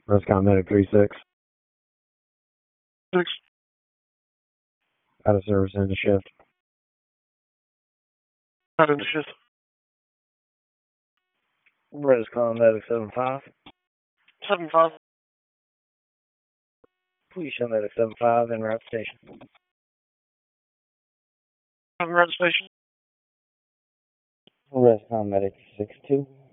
Rescom Medic 3-6. 6. Out of service in the shift. Out in the shift. Rescom Medic 7-5. 7-5. Please show Medic 7-5 en route station. En route station. Rescom Medic 6-2.